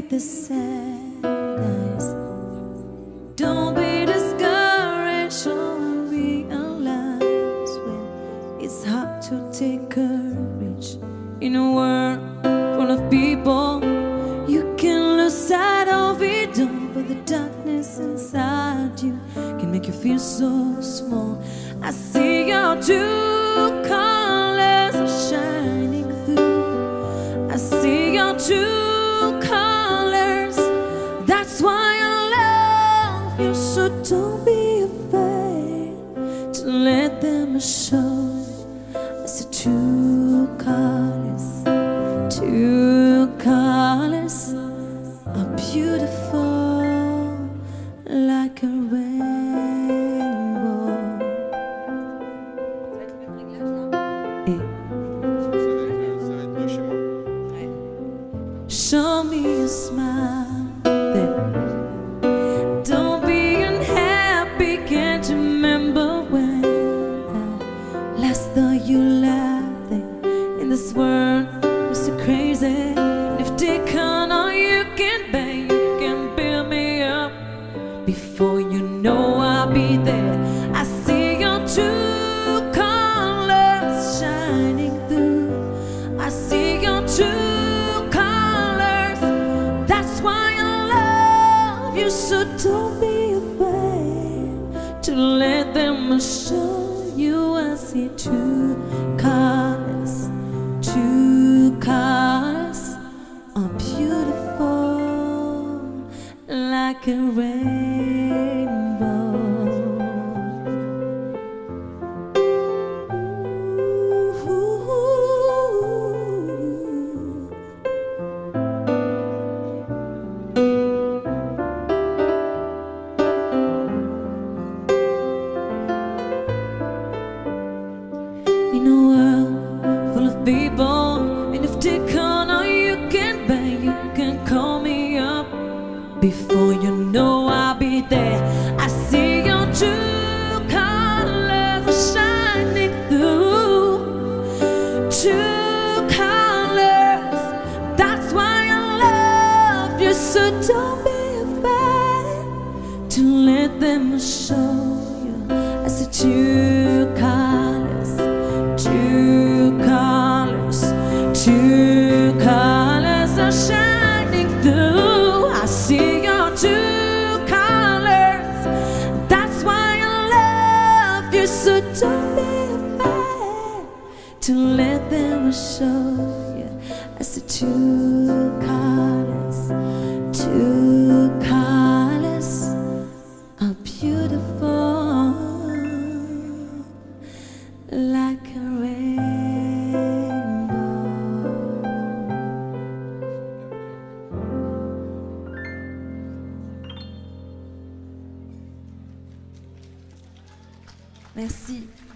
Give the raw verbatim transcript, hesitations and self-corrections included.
the sad eyes. Don't be discouraged or realize when it's hard to take courage in a world full of people. You can lose sight of it all, but the darkness inside you can make you feel so small. I see your true colors are shining through. I see your true colors. That's why I love you. So don't be afraid to let them show. I see true colors. True colors are beautiful like a rainbow. Et show me a smile then. Don't be unhappy, can't remember when last saw you laughing in this world so crazy. And if they can't, all you can bear, you can build me up. Before you know I'll be there. I see your true colors shining through. I see your true colors. That's why I love you. So don't be afraid to let them show you. I see true colors. True colors are beautiful like a rainbow. Ooh. In a world full of people, and if they can't, all you can bear, you can call me up. Before you know I'll be there. I see your true colors are shining through. True colors. That's why I love you. So don't be afraid to let them show you. I see true colors. True colors. True colors are shining through. I see your true colors. That's why I love you. So don't be afraid to let them show you. I see true colors. True colors are beautiful like a rainbow. Merci.